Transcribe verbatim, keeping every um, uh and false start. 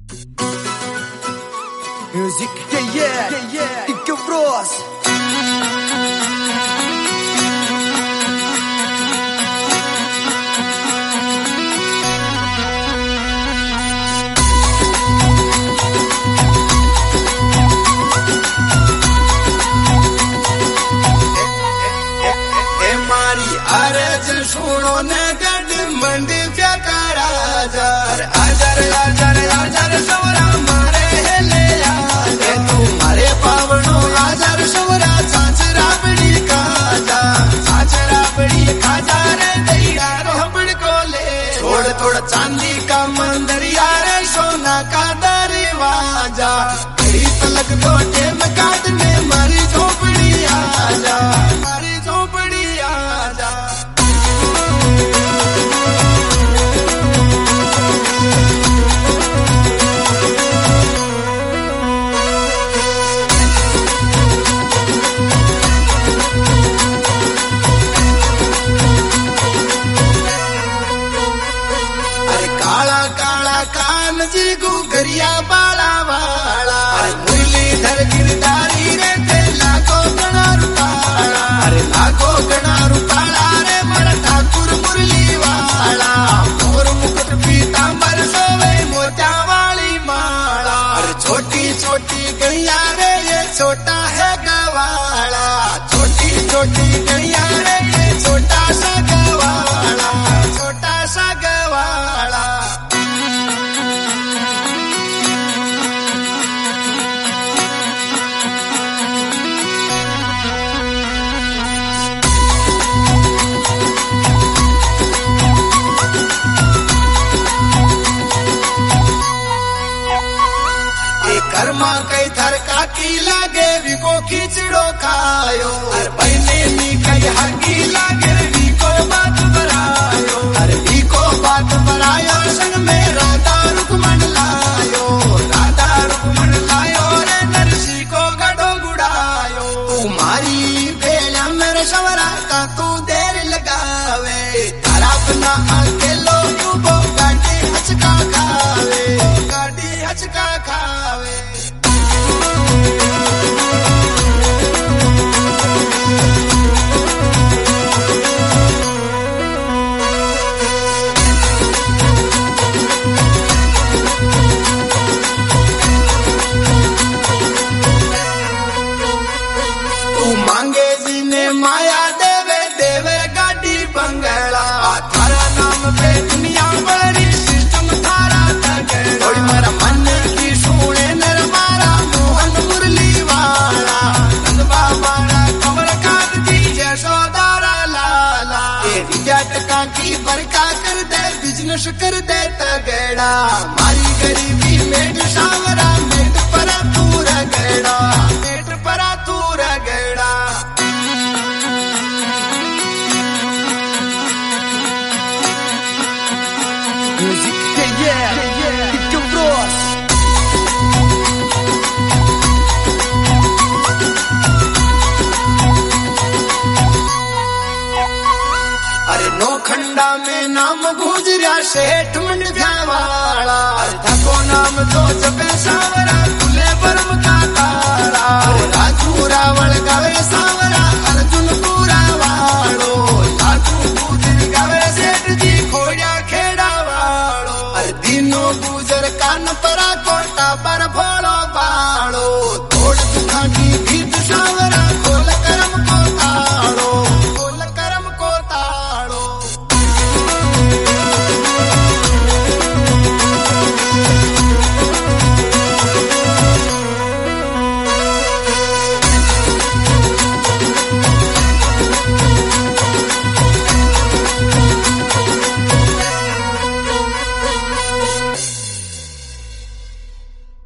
Music, yeah, yeah, yeah, yeah. Dick Bros. अरे सुनो ने गड मंडी पे करा जार आजार आजार आजार सवरा मारे ले आजा तुम्हारे पावनो आजार सवरा चाचरा बड़ी काजा चाचरा बड़ी काजा रे दैया रोबड़ को ले छोड़ थोड़ा चांदी का मंदरिया रे सोना का दरवाजा बड़ी तलक तो टेम काट में मारी झोपड़ी आजा मारी झोपड़ी आजा। जी गुगरिया बाला वाला मुरलीधर गिरधारी रे थे लाखों गणा रुपाला अरे लाखों गणा रुपाला रे मर ठाकुर मुरली वाला मोर मुकुट पीतांबर सोवे मोतिया वाली माला अरे छोटी छोटी गैया रे ये छोटा है गवाला छोटी छोटी गैया रे ये छोटा सा गवाला छोटा सा गवाला। कर्मा कई थर काकी लागे विको खींचड़ो खायो अरे बहने नी कई हकी लागे विको बात बरायो अरे विको बात बरायो संग में राधा रुकमन लायो राधा रुकमन लायो रे नरसी को गडो गुड़ायो तुम्हारी बेला मेरे सवरा का तू देर लगावे तारा अपना अकेलो डूबो गाड़ी हचका खावे गाड़ी हचका खावे। मांगे जी ने माया देवे देवे गाड़ी बंगला थारा नाम पे दुनिया बड़ी सिस्टम थारा तगड़ा मेरा मन की सुने नर मारा मोहन मुरली वाला नंद बाबा कमर काट दी जसोदारा लाला ये टका की बरका कर दे बिजनेस कर दे तगड़ा मारी गरीबी मेट सावरा मेट परा पूरा गड़ा मेट परा पूरा गड़ा। Music, yeah, yeah, yeah, Dick Bros. अरे नौखंडा में नाम गुजरिया सेठ मंडा वाला धको नाम तो जपे सावरा खुले परम का तारा राजू रावण गावे सावरा अर्जुन पूरा वालो लाखू गुजर गावे सेठ जी खोया खेड़ा वालो अरे दिनों गुजर कान परा कोटा पर भोलो बालो तोड़ दुखा की भीत सावरा